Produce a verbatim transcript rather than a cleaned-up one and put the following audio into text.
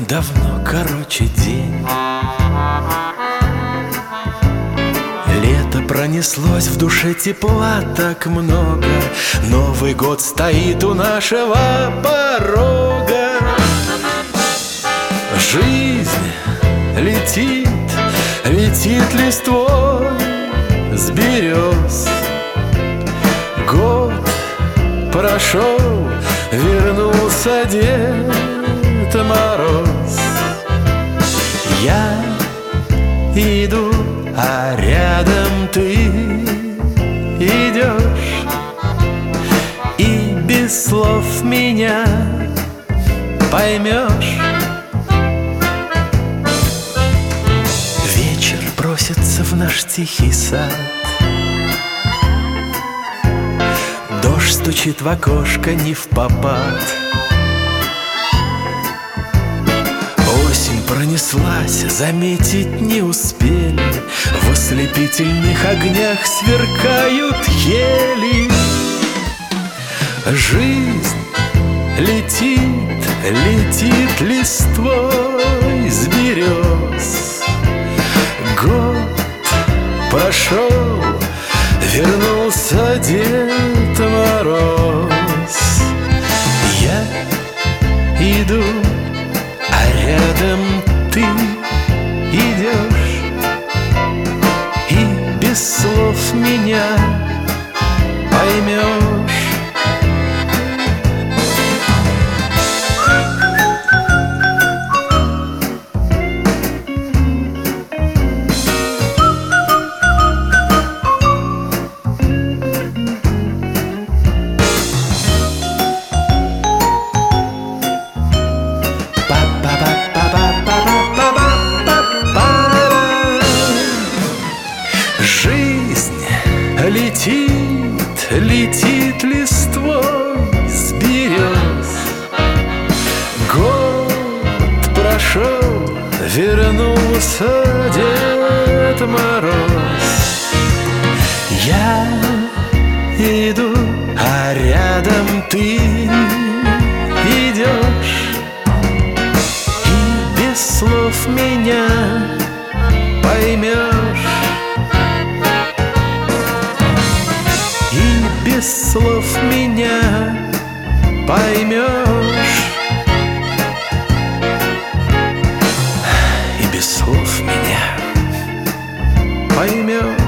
давно короче день. Лето пронеслось, в душе тепла так много. Новый год стоит у нашего порога. Жизнь летит, летит листвой с берез. Год прошел, вернулся Дед Мороз. Я иду, а рядом ты идешь, и без слов меня поймешь. Вечер просится в наш тихий сад, дождь стучит в окошко не впопад. Осень пронеслась, заметить не успели, в ослепительных огнях сверкают ели. Жизнь летит, летит листвой с берез. Год прошел, вернулся Дед Мороз. Я иду, а рядом ты идешь, и без слов меня поймешь. Жизнь летит, летит листвой с берез. Год прошел, вернулся Дед Мороз. Я иду, а рядом ты идешь, и без слов меня поймешь. Без слов меня поймешь, и без слов меня поймешь.